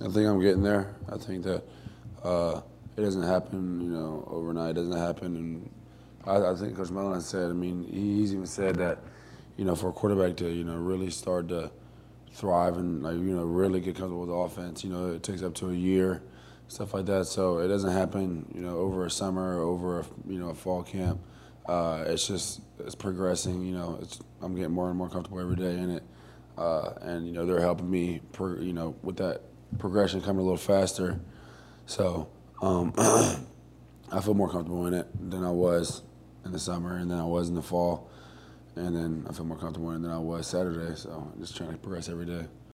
I think I'm getting there. I think that it doesn't happen, overnight. It doesn't happen, and I think Coach Mellon said. I mean, he's even said that, for a quarterback to, really start to thrive and really get comfortable with the offense, it takes up to a year, stuff like that. So it doesn't happen, over a summer, or over a fall camp. It's progressing. I'm getting more and more comfortable every day in it, and they're helping me, with that progression coming a little faster. So I feel more comfortable in it than I was in the summer, and then I was in the fall, and then I feel more comfortable in it than I was Saturday. So I'm just trying to progress every day.